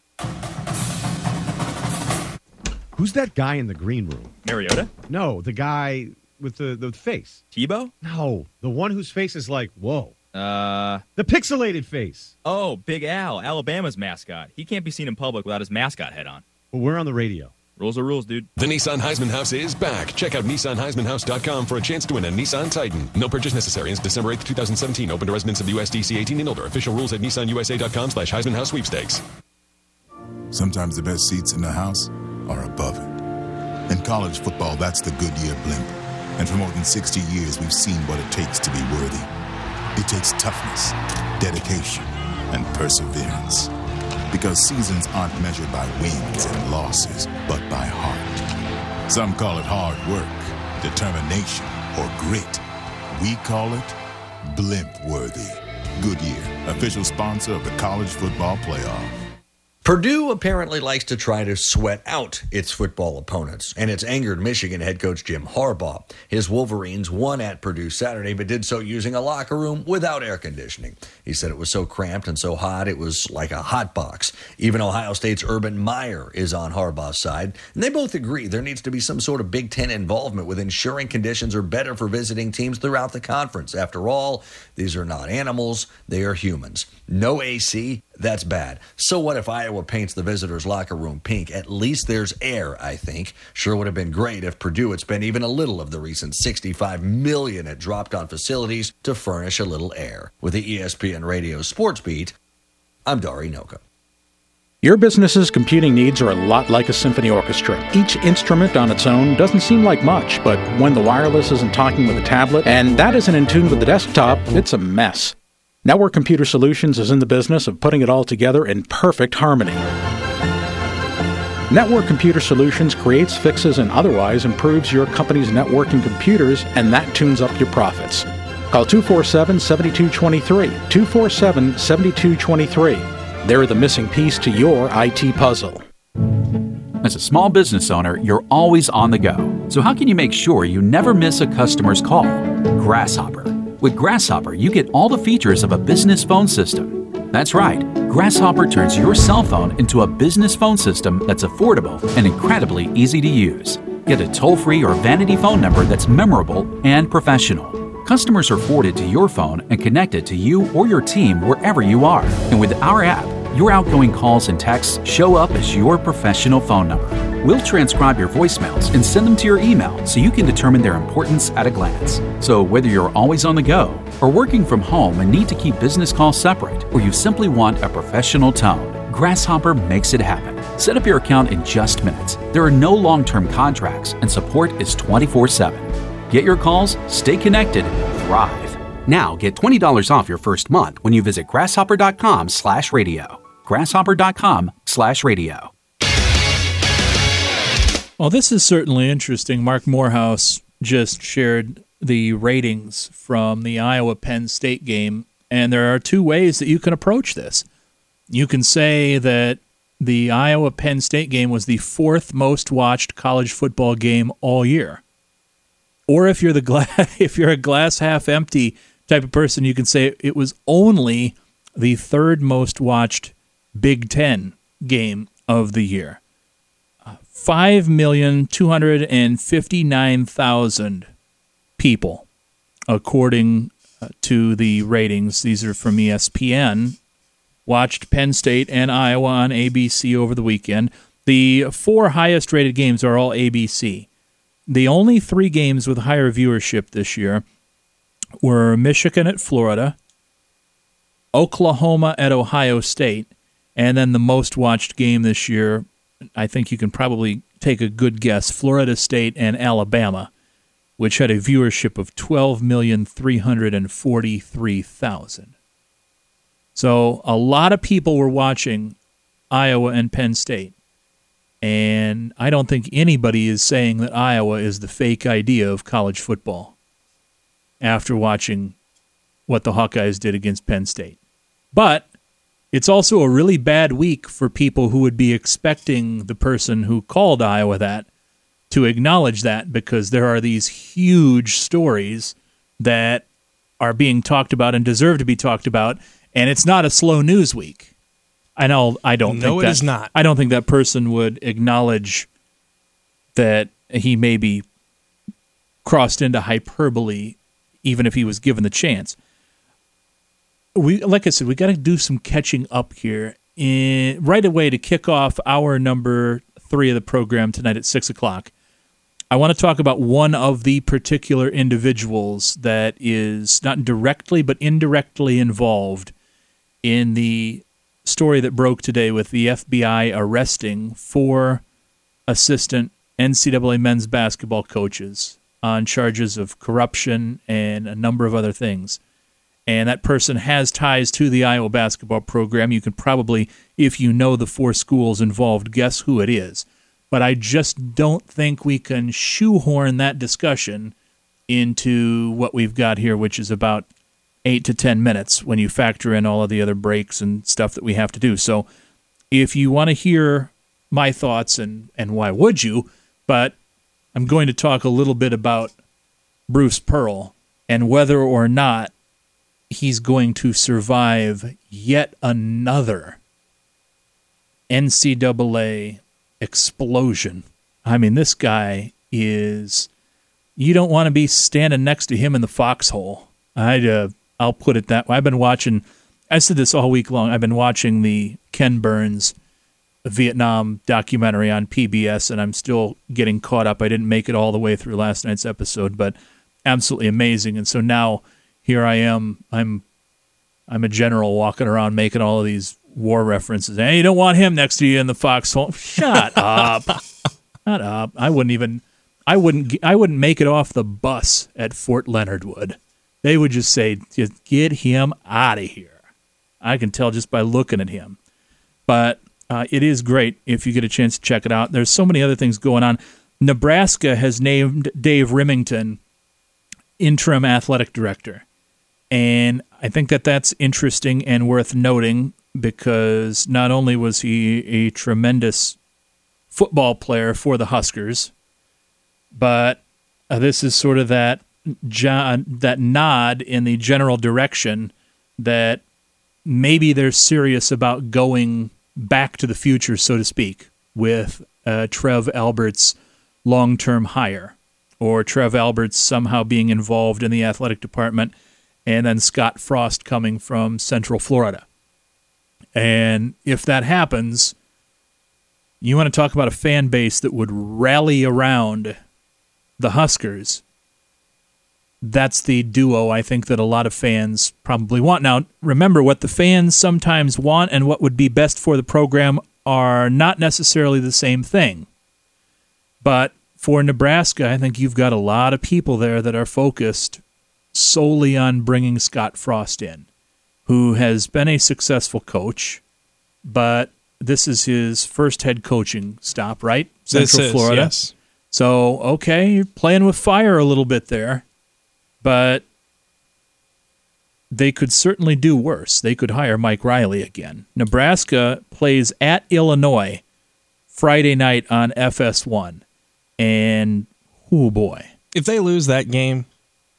Who's that guy in the green room? Mariota? No, the guy with the, the face. Tebow? No, the one whose face is like, whoa. Uh, the pixelated face. Oh, Big Al, Alabama's mascot. He can't be seen in public without his mascot hat on. Well, we're on the radio. Rules are rules, dude. The Nissan Heisman House is back. Check out Nissan Heisman House dot com for a chance to win a Nissan Titan. No purchase necessary. It's December eighth, twenty seventeen. Open to residents of the U S D C eighteen and older. Official rules at Nissan U S A dot com slash Heisman House sweepstakes. Sometimes the best seats in the house are above it. In college football, that's the Goodyear blimp. And for more than sixty years, we've seen what it takes to be worthy. It takes toughness, dedication, and perseverance. Because seasons aren't measured by wins and losses, but by heart. Some call it hard work, determination, or grit. We call it blimp-worthy. Goodyear, official sponsor of the College Football Playoff. Purdue apparently likes to try to sweat out its football opponents, and it's angered Michigan head coach Jim Harbaugh. His Wolverines won at Purdue Saturday, but did so using a locker room without air conditioning. He said it was so cramped and so hot, it was like a hot box. Even Ohio State's Urban Meyer is on Harbaugh's side, and they both agree there needs to be some sort of Big Ten involvement with ensuring conditions are better for visiting teams throughout the conference. After all, these are not animals, they are humans. No A C, that's bad. So what if Iowa paints the visitors' locker room pink? At least there's air, I think. Sure would have been great if Purdue had spent even a little of the recent sixty-five million dollars it dropped on facilities to furnish a little air. With the E S P N Radio Sports Beat, I'm Dari Noka. Your business's computing needs are a lot like a symphony orchestra. Each instrument on its own doesn't seem like much, but when the wireless isn't talking with the tablet, and that isn't in tune with the desktop, it's a mess. Network Computer Solutions is in the business of putting it all together in perfect harmony. Network Computer Solutions creates, fixes, and otherwise improves your company's networking computers, and that tunes up your profits. Call two four seven, seven two two three, two four seven, seven two two three. They're the missing piece to your I T puzzle. As a small business owner, you're always on the go. So how can you make sure you never miss a customer's call? Grasshopper. With Grasshopper, you get all the features of a business phone system. That's right, Grasshopper turns your cell phone into a business phone system that's affordable and incredibly easy to use. Get a toll-free or vanity phone number that's memorable and professional. Customers are forwarded to your phone and connected to you or your team wherever you are. And with our app, your outgoing calls and texts show up as your professional phone number. We'll transcribe your voicemails and send them to your email so you can determine their importance at a glance. So whether you're always on the go, or working from home and need to keep business calls separate, or you simply want a professional tone, Grasshopper makes it happen. Set up your account in just minutes. There are no long-term contracts, and support is twenty-four seven. Get your calls, stay connected, thrive. Now get twenty dollars off your first month when you visit grasshopper.com slash radio. grasshopper.com slash radio. Well, this is certainly interesting. Mark Morehouse just shared the ratings from the Iowa-Penn State game, and there are two ways that you can approach this. You can say that the Iowa-Penn State game was the fourth most watched college football game all year. Or if you're the gla- if you're a glass half empty type of person, you can say it was only the third most watched Big Ten game of the year. five million two hundred fifty-nine thousand people, according to the ratings. These are from E S P N. Watched Penn State and Iowa on A B C over the weekend. The four highest rated games are all A B C. The only three games with higher viewership this year were Michigan at Florida, Oklahoma at Ohio State, and then the most watched game this year, I think you can probably take a good guess, Florida State and Alabama, which had a viewership of twelve million three hundred forty-three thousand. So a lot of people were watching Iowa and Penn State. And I don't think anybody is saying that Iowa is the fake idea of college football after watching what the Hawkeyes did against Penn State. But it's also a really bad week for people who would be expecting the person who called Iowa that to acknowledge that, because there are these huge stories that are being talked about and deserve to be talked about, and it's not a slow news week. I know I don't no, think it that, is not. I don't think that person would acknowledge that he maybe crossed into hyperbole even if he was given the chance. We, like I said, we got to do some catching up here in, right away to kick off our number three of the program tonight at six o'clock. I want to talk about one of the particular individuals that is not directly but indirectly involved in the story that broke today with the F B I arresting four assistant N C double A men's basketball coaches on charges of corruption and a number of other things. And that person has ties to the Iowa basketball program. You can probably, if you know the four schools involved, guess who it is. But I just don't think we can shoehorn that discussion into what we've got here, which is about eight to ten minutes when you factor in all of the other breaks and stuff that we have to do. So if you want to hear my thoughts, and, and why would you, but I'm going to talk a little bit about Bruce Pearl and whether or not he's going to survive yet another N C double A explosion. I mean, this guy is, you don't want to be standing next to him in the foxhole. I'd, uh, I'll put it that way. I've been watching, I said this all week long, I've been watching the Ken Burns Vietnam documentary on P B S, and I'm still getting caught up. I didn't make it all the way through last night's episode, but absolutely amazing. And so now here I am. I'm I'm a general walking around making all of these war references. Hey, you don't want him next to you in the foxhole. Shut up. Shut up. I wouldn't even I wouldn't I wouldn't make it off the bus at Fort Leonard Wood. They would just say, just get him out of here. I can tell just by looking at him. But uh, it is great if you get a chance to check it out. There's so many other things going on. Nebraska has named Dave Rimington interim athletic director. And I think that that's interesting and worth noting, because not only was he a tremendous football player for the Huskers, but uh, this is sort of that jo- that nod in the general direction that maybe they're serious about going back to the future, so to speak, with uh, Trev Alberts' long-term hire, or Trev Alberts somehow being involved in the athletic department, and then Scott Frost coming from Central Florida. And if that happens, you want to talk about a fan base that would rally around the Huskers. That's the duo I think that a lot of fans probably want. Now, remember, what the fans sometimes want and what would be best for the program are not necessarily the same thing. But for Nebraska, I think you've got a lot of people there that are focused solely on bringing Scott Frost in, who has been a successful coach, but this is his first head coaching stop, right? Central this is, Florida. Yes. So, okay, you're playing with fire a little bit there, but they could certainly do worse. They could hire Mike Riley again. Nebraska plays at Illinois Friday night on F S one, and oh boy. If they lose that game,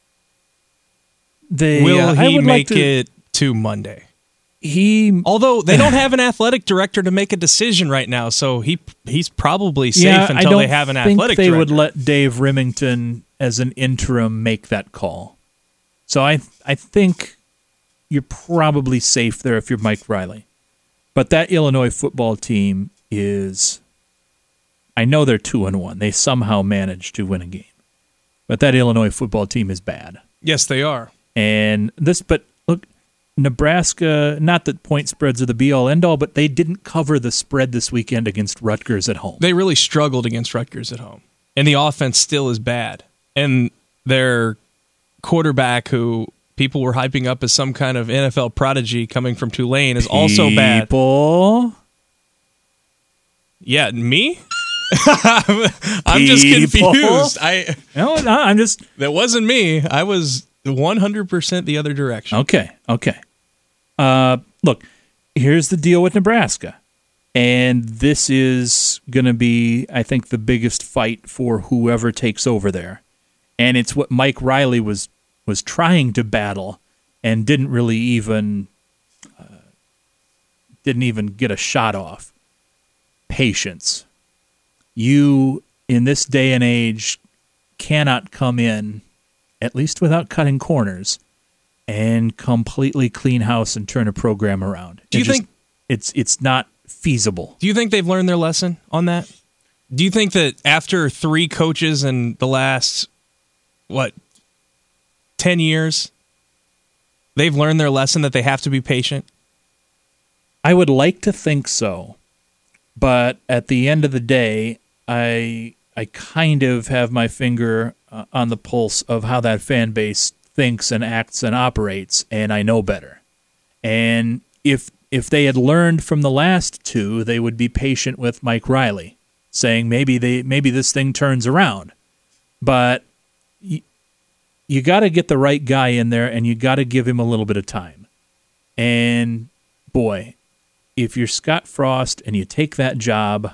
They, will uh, he like make to, it to Monday? He, although they don't have an athletic director to make a decision right now, so he he's probably safe yeah, until I don't they have an think athletic they director. would let Dave Rimington as an interim make that call. So I I think you're probably safe there if you're Mike Riley. But that Illinois football team is, I know they're two and one. They somehow managed to win a game. But that Illinois football team is bad. Yes, they are. And this, but look, Nebraska, not that point spreads are the be-all, end-all, but they didn't cover the spread this weekend against Rutgers at home. They really struggled against Rutgers at home. And the offense still is bad. And their quarterback, who people were hyping up as some kind of N F L prodigy coming from Tulane, is also bad. People? Yeah, me? I'm just confused. I no, no, I'm just. That wasn't me. I was one hundred percent the other direction. Okay, okay. Uh, look, here's the deal with Nebraska. And this is going to be, I think, the biggest fight for whoever takes over there. And it's what Mike Riley was was trying to battle and didn't really even uh, didn't even get a shot off. Patience. You, in this day and age, cannot come in, at least without cutting corners, and completely clean house and turn a program around. Do you It just- think it's it's not feasible? Do you think they've learned their lesson on that? Do you think that after three coaches in the last, what, ten years, they've learned their lesson that they have to be patient? I would like to think so, but at the end of the day, I I kind of have my finger uh, on the pulse of how that fan base thinks and acts and operates, and I know better. And if if they had learned from the last two, they would be patient with Mike Riley, saying maybe they maybe this thing turns around. But you, you got to get the right guy in there, and you got to give him a little bit of time. And boy, if you're Scott Frost and you take that job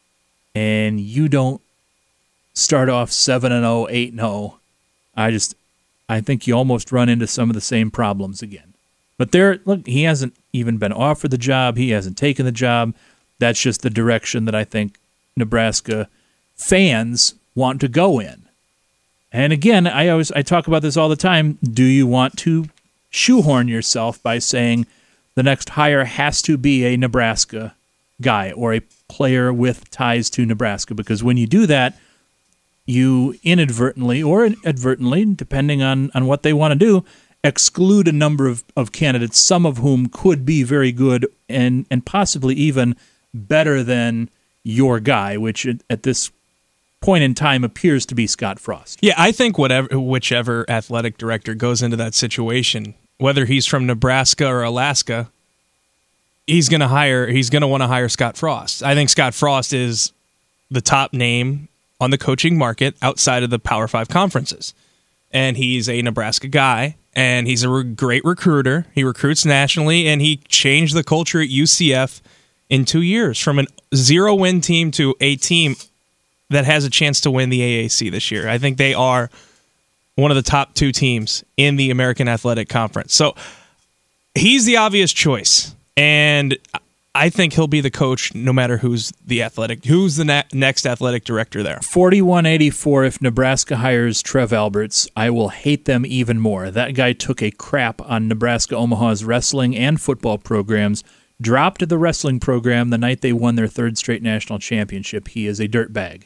and you don't start off seven and oh, eight and oh, I just I think you almost run into some of the same problems again. But there, look, he hasn't even been offered the job. He hasn't taken the job. That's just the direction that I think Nebraska fans want to go in. And again, I always I talk about this all the time. Do you want to shoehorn yourself by saying the next hire has to be a Nebraska guy or a player with ties to Nebraska? Because when you do that, you inadvertently or advertently, depending on, on what they want to do, exclude a number of, of candidates, some of whom could be very good and, and possibly even better than your guy, which at, at this point in time appears to be Scott Frost. Yeah, I think whatever whichever athletic director goes into that situation, whether he's from Nebraska or Alaska, he's going to hire. He's going to want to hire Scott Frost. I think Scott Frost is the top name on the coaching market outside of the Power Five conferences, and he's a Nebraska guy, and he's a re- great recruiter. He recruits nationally, and he changed the culture at U C F in two years from a zero-win team to a team that has a chance to win the A A C this year. I think they are one of the top two teams in the American Athletic Conference. So he's the obvious choice, and I think he'll be the coach no matter who's the athletic, who's the ne- next athletic director there. forty-one eighty-four if Nebraska hires Trev Alberts. I will hate them even more. That guy took a crap on Nebraska Omaha's wrestling and football programs, dropped the wrestling program the night they won their third straight national championship. He is a dirtbag.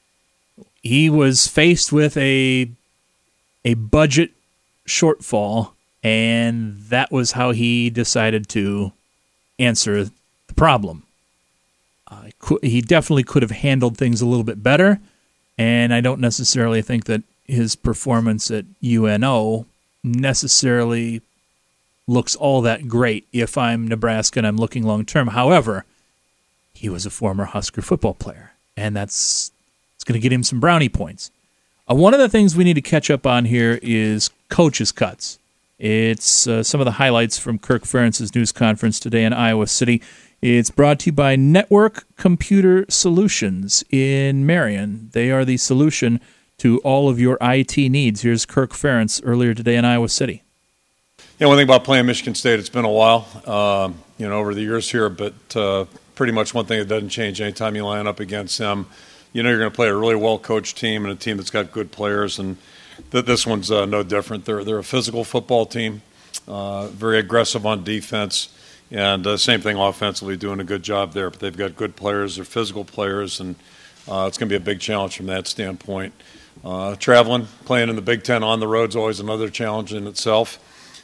He was faced with a a budget shortfall, and that was how he decided to answer the problem. Uh, he definitely could have handled things a little bit better, and I don't necessarily think that his performance at U N O necessarily looks all that great if I'm Nebraska and I'm looking long-term. However, he was a former Husker football player, and that's it's going to get him some brownie points. Uh, one of the things we need to catch up on here is coaches' cuts. It's uh, some of the highlights from Kirk Ferentz's news conference today in Iowa City. It's brought to you by Network Computer Solutions in Marion. They are the solution to all of your I T needs. Here's Kirk Ferentz earlier today in Iowa City. Yeah, one thing about playing Michigan State, it's been a while, um, you know, over the years here, but uh, pretty much one thing that doesn't change anytime you line up against them. You know you're going to play a really well-coached team and a team that's got good players, and th- this one's uh, no different. They're they're a physical football team, uh, very aggressive on defense, and uh, same thing offensively, doing a good job there. But they've got good players, they're physical players, and uh, it's going to be a big challenge from that standpoint. Uh, traveling, playing in the Big Ten on the road is always another challenge in itself.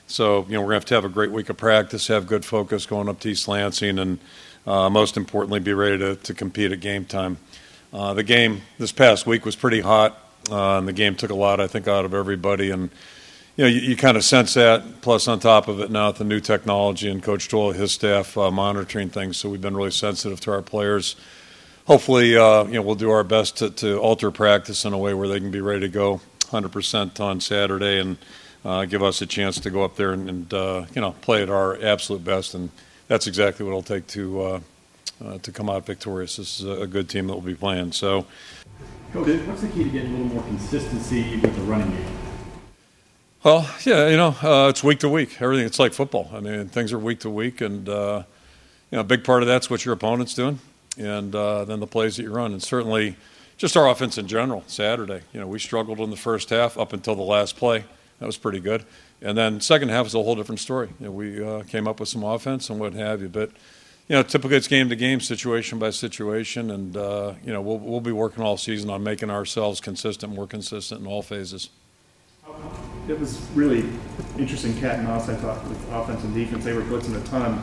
So, you know, we're going to have to have a great week of practice, have good focus going up to East Lansing, and uh, most importantly, be ready to, to compete at game time. Uh, the game this past week was pretty hot, uh, and the game took a lot, I think, out of everybody. And, you know, you, you kind of sense that, plus on top of it now with the new technology and Coach Doyle, his staff, uh, monitoring things. So we've been really sensitive to our players. Hopefully, uh, you know, we'll do our best to, to alter practice in a way where they can be ready to go one hundred percent on Saturday and Uh, give us a chance to go up there and, and uh, you know, play at our absolute best, and that's exactly what it'll take to uh, uh, to come out victorious. This is a good team that will be playing. So, Coach, what's the key to getting a little more consistency with the running game? Well, yeah, you know, uh, it's week to week. Everything, it's like football. I mean, things are week to week, and uh, you know, a big part of that's what your opponent's doing, and uh, then the plays that you run, and certainly just our offense in general. Saturday, you know, we struggled in the first half up until the last play. That was pretty good. And then second half is a whole different story. You know, we uh, came up with some offense and what have you. But, you know, typically it's game-to-game, situation by situation. And, uh, you know, we'll, we'll be working all season on making ourselves consistent, more consistent in all phases. It was really interesting cat and mouse, I thought, with offense and defense. They were blitzing a ton.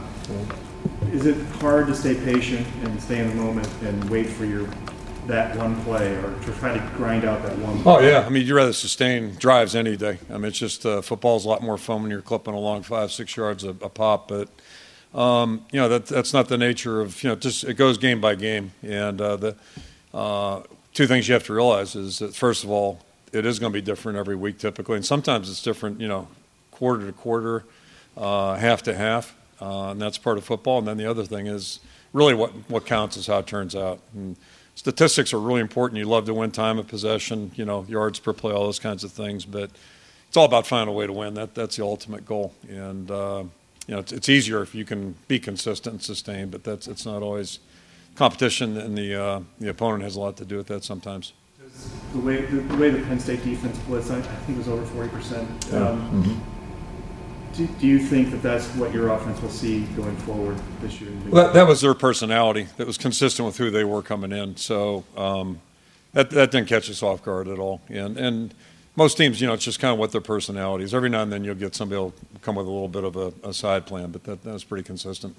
Is it hard to stay patient and stay in the moment and wait for your that one play, or to try to grind out that one play? Oh, yeah. I mean, you'd rather sustain drives any day. I mean, it's just uh, football's a lot more fun when you're clipping along five, six yards a, a pop. But, um, you know, that, that's not the nature of, you know, just it goes game by game. And uh, the uh, two things you have to realize is that, first of all, it is going to be different every week typically. And sometimes it's different, you know, quarter to quarter, uh, half to half. Uh, and that's part of football. And then the other thing is really what, what counts is how it turns out. And statistics are really important. You love to win time of possession, you know, yards per play, all those kinds of things. But it's all about finding a way to win. That That's the ultimate goal. And, uh, you know, it's, it's easier if you can be consistent and sustain, but that's it's not always competition, and the uh, the opponent has a lot to do with that sometimes. The way the, the way the Penn State defense blitz, I, I think it was over forty percent. Yeah. Um, mm-hmm. do, do you think that that's what your offense will see going forward this year? Well, that, that was their personality. That was consistent with who they were coming in. So um, that that didn't catch us off guard at all. And and most teams, you know, it's just kind of what their personality is. Every now and then you'll get somebody who'll come with a little bit of a, a side plan, but that, that was pretty consistent.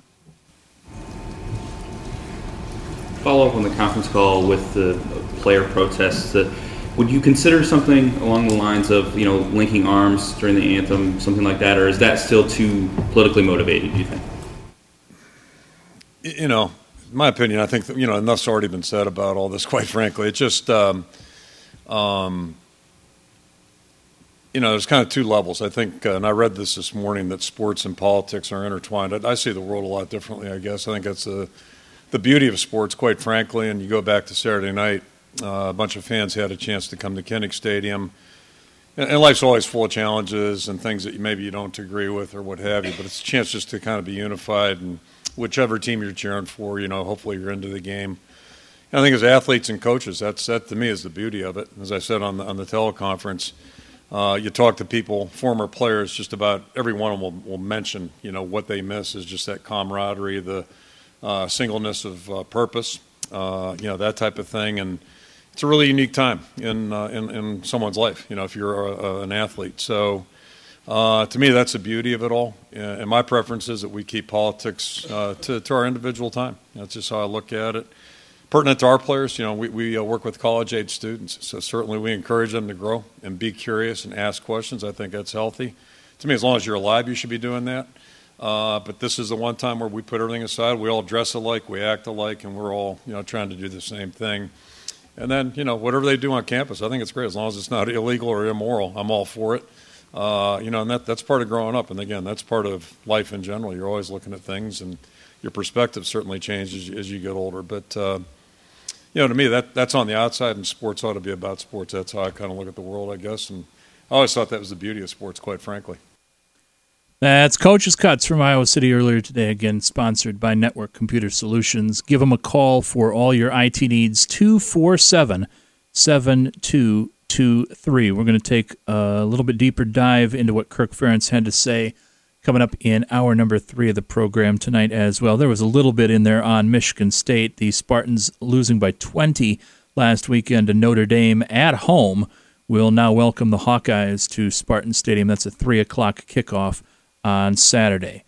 Follow up on the conference call with the player protests. Uh, would you consider something along the lines of, you know, linking arms during the anthem, something like that, or is that still too politically motivated, do you think? You know, in my opinion, I think that, you know, enough's already been said about all this, quite frankly. It's just, um, um, you know, there's kind of two levels. I think, uh, and I read this this morning, that sports and politics are intertwined. I, I see the world a lot differently, I guess. I think that's the, the beauty of sports, quite frankly. And you go back to Saturday night, uh, a bunch of fans had a chance to come to Kinnick Stadium. And, and life's always full of challenges and things that you, maybe you don't agree with or what have you, but it's a chance just to kind of be unified, and whichever team you're cheering for, you know, hopefully you're into the game. And I think as athletes and coaches, that's that to me is the beauty of it. As I said on the, on the teleconference, uh, you talk to people, former players, just about every one of them will, will mention, you know, what they miss is just that camaraderie, the uh, singleness of uh, purpose, uh, you know, that type of thing. And it's a really unique time in uh, in, in someone's life, you know, if you're a, a, an athlete. So uh, to me, that's the beauty of it all. And my preference is that we keep politics uh, to, to our individual time. That's just how I look at it. Pertinent to our players, you know, we, we uh, work with college-age students, so certainly we encourage them to grow and be curious and ask questions. I think that's healthy. To me, as long as you're alive, you should be doing that. Uh, but this is the one time where we put everything aside. We all dress alike, we act alike, and we're all, you know, trying to do the same thing. And then, you know, whatever they do on campus, I think it's great. As long as it's not illegal or immoral, I'm all for it. Uh, you know, and that that's part of growing up. And, again, that's part of life in general. You're always looking at things, and your perspective certainly changes as you get older. But, uh, you know, to me, that that's on the outside, and sports ought to be about sports. That's how I kind of look at the world, I guess. And I always thought that was the beauty of sports, quite frankly. That's Coach's Cuts from Iowa City earlier today, again sponsored by Network Computer Solutions. Give them a call for all your I T needs, two four seven, seven two two three. We're going to take a little bit deeper dive into what Kirk Ferentz had to say coming up in hour number three of the program tonight as well. There was a little bit in there on Michigan State, the Spartans losing by twenty last weekend to Notre Dame at home. We'll now welcome the Hawkeyes to Spartan Stadium. That's a three o'clock kickoff on Saturday.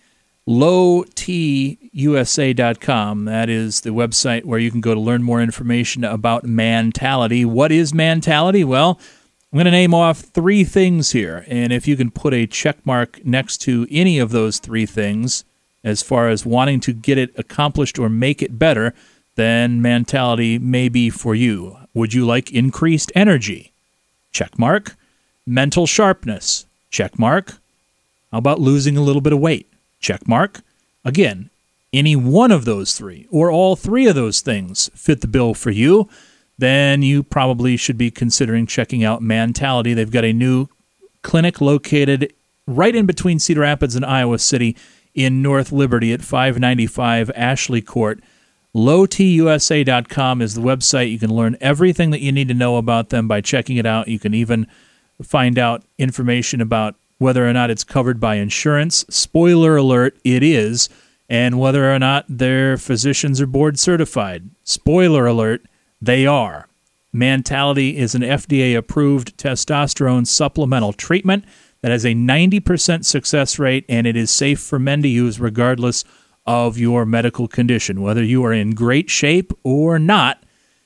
low t u s a dot com. That is the website where you can go to learn more information about Mantality. What is Mantality? Well, I'm going to name off three things here, and if you can put a check mark next to any of those three things as far as wanting to get it accomplished or make it better, then Mantality may be for you. Would you like increased energy? Check mark. Mental sharpness? Check mark. How about losing a little bit of weight? Check mark. Again, any one of those three or all three of those things fit the bill for you, then you probably should be considering checking out Mantality. They've got a new clinic located right in between Cedar Rapids and Iowa City in North Liberty at five ninety-five Ashley Court. low t u s a dot com is the website. You can learn everything that you need to know about them by checking it out. You can even find out information about whether or not it's covered by insurance. Spoiler alert, it is. And whether or not their physicians are board certified. Spoiler alert, they are. Mantality is an F D A-approved testosterone supplemental treatment that has a ninety percent success rate, and it is safe for men to use regardless of your medical condition. Whether you are in great shape or not,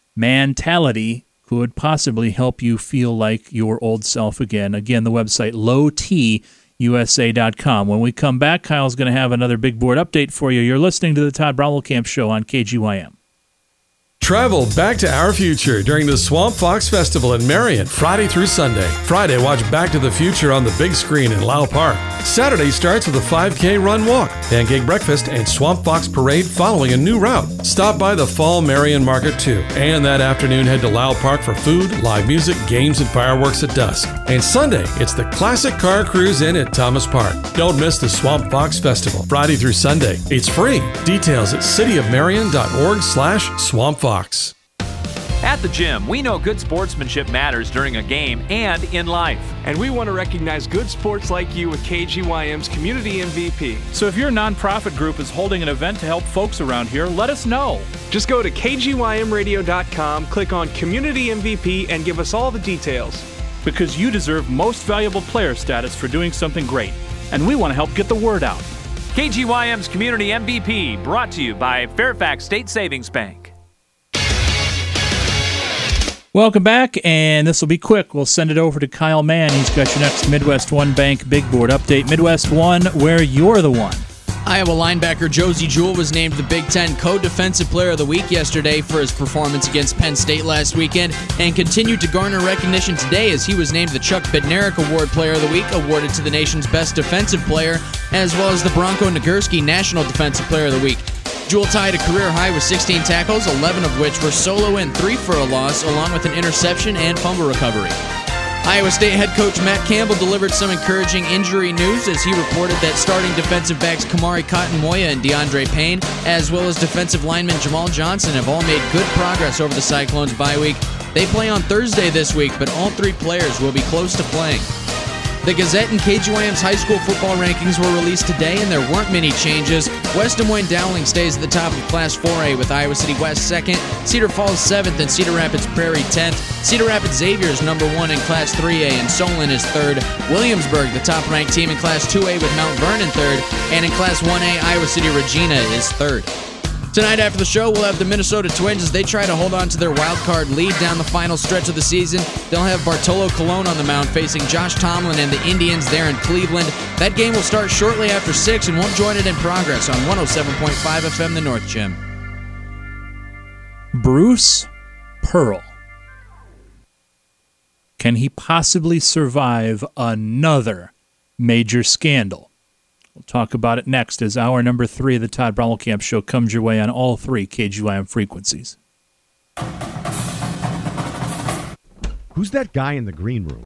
Mantality could possibly help you feel like your old self again. Again, the website, low t u s a dot com. When we come back, Kyle's going to have another big board update for you. You're listening to the Todd Brommelkamp Show on K G Y M. Travel back to our future during the Swamp Fox Festival in Marion, Friday through Sunday. Friday, watch Back to the Future on the big screen in Lau Park. Saturday starts with a five K run walk, pancake breakfast, and Swamp Fox parade following a new route. Stop by the Fall Marion Market too. And that afternoon, head to Lau Park for food, live music, games, and fireworks at dusk. And Sunday, it's the Classic Car Cruise Inn at Thomas Park. Don't miss the Swamp Fox Festival, Friday through Sunday. It's free. Details at cityofmarion.org slash Swamp Fox. At the gym, we know good sportsmanship matters during a game and in life. And we want to recognize good sports like you with K G Y M's Community M V P. So if your nonprofit group is holding an event to help folks around here, let us know. Just go to k g y m radio dot com, click on Community M V P, and give us all the details. Because you deserve most valuable player status for doing something great. And we want to help get the word out. K G Y M's Community M V P, brought to you by Fairfax State Savings Bank. Welcome back, and this will be quick. We'll send it over to Kyle Mann. He's got your next Midwest One Bank Big Board update. Midwest One, where you're the one. Iowa linebacker Josie Jewell was named the Big Ten Co-Defensive Player of the Week yesterday for his performance against Penn State last weekend, and continued to garner recognition today as he was named the Chuck Bednarik Award Player of the Week, awarded to the nation's best defensive player, as well as the Bronco Nagurski National Defensive Player of the Week. Jewell tied a career high with sixteen tackles, eleven of which were solo and three for a loss, along with an interception and fumble recovery. Iowa State head coach Matt Campbell delivered some encouraging injury news as he reported that starting defensive backs Kamari Cotton-Moya and DeAndre Payne, as well as defensive lineman Jamal Johnson, have all made good progress over the Cyclones' bye week. They play on Thursday this week, but all three players will be close to playing. The Gazette and K G Y M's high school football rankings were released today, and there weren't many changes. West Des Moines Dowling stays at the top of Class four A with Iowa City West second, Cedar Falls seventh, and Cedar Rapids Prairie tenth. Cedar Rapids Xavier is number one in Class three A, and Solon is third. Williamsburg, the top-ranked team in Class two A with Mount Vernon third, and in Class one A, Iowa City Regina is third. Tonight after the show, we'll have the Minnesota Twins as they try to hold on to their wild card lead down the final stretch of the season. They'll have Bartolo Colon on the mound facing Josh Tomlin and the Indians there in Cleveland. That game will start shortly after six, and we'll join it in progress on one oh seven point five F M The North Gym. Bruce Pearl. Can he possibly survive another major scandal? We'll talk about it next as hour number three of the Todd Brommelkamp Show comes your way on all three K G Y M frequencies. Who's that guy in the green room?